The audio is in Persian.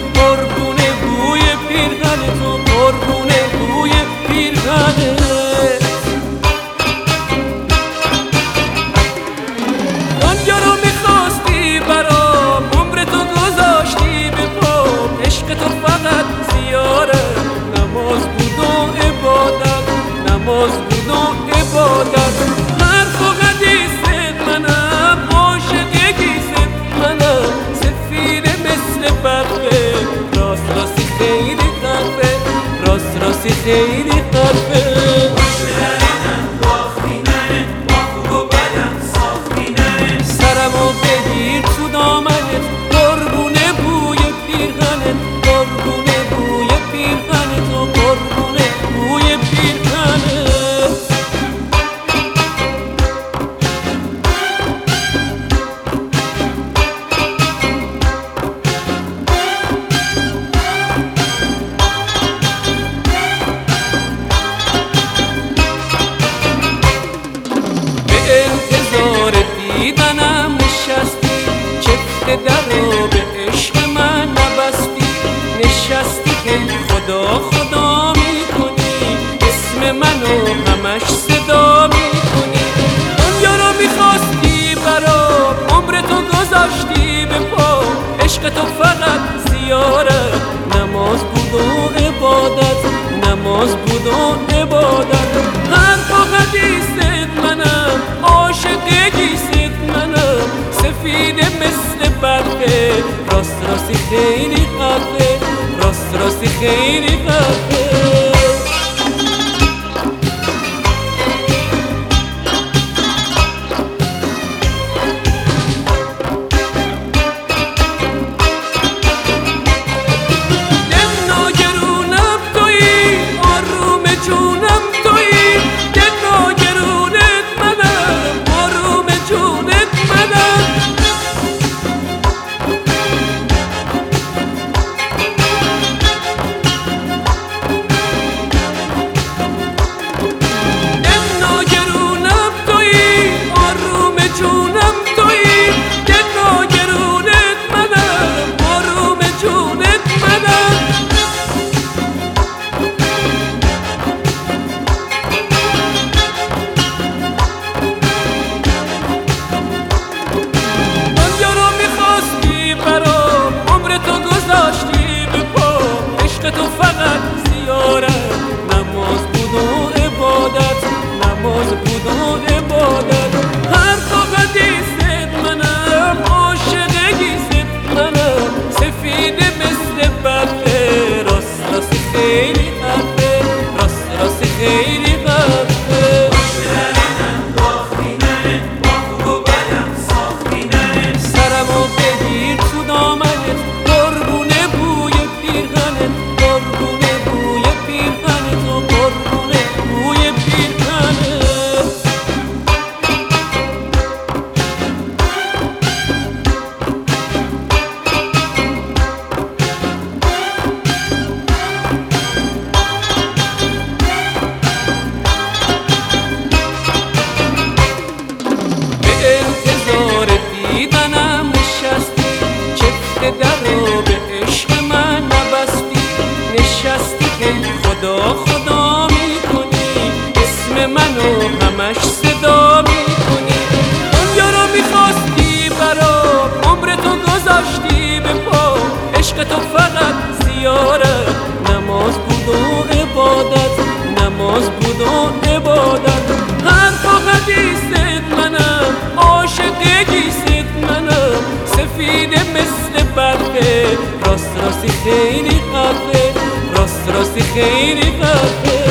قربونه بوی پیرهن تو، قربونه بوی پیرهنت. دنیا رو میخواستی برام، عمر تو گذاشتی به پام، عشق تو فقط زیارت، نماز بود و عبادت، نماز بود و عبادت. حرف و حدیثت منم، عاشق گیست منم، سفید مثل برقه، راست راستی خیلی قلبه، راست راستی خیلی قلبه. سرمو بگیر تو دامنت، قربونه بوی پیرهنت، قربونه بوی پیرهنت و قربونه بوی پیرهنت. به انتظار دیدنم نشستی، چفت در رو به عشق من نبستی، نشستی که خدا خدا میکنی، اسم منو همش صدا میکنی. دنیا رو میخواستی برام، عمر تو گذاشتی به پا، عشق تو فقط زیارت، نماز بود و عبادت، نماز بود و عبادت. حرف و حدیثت منم، عاشق گیست منم، سفید مثل برقه، راست راستی خیلی قلبه، راست راستی خیلی قلبه. تو فقط زیارت، نماز بود و عبادت، نماز بود و عبادت. حرف و حدیثت منم، عاشق گیست منم، سفید مثل برقه، راست راستی خیلی قلبه، راست راستی خیلی قلبه. سرمو بگیر تو دامنت، قربونه بوی پیرهنت، قربونه بوی پیرهنت و قربونه بوی پیرهنت. به انتظار دیدنم نشستی، چفت در رو به عشق من نبستی، نشستی که خدا خدا میکنی، اسم منو همش صدا میکنی. دنیا رو میخواستی برام، عمر تو گذاشتی به پا، عشق تو فقط زیارت، نماز بود و عبادت، نماز بود و عبادت. حرف و حدیثت منم، عاشق گیست منم، سفید مثل برقه، راست راستی خیلی قلبه، راست راستی خیلی قلبه.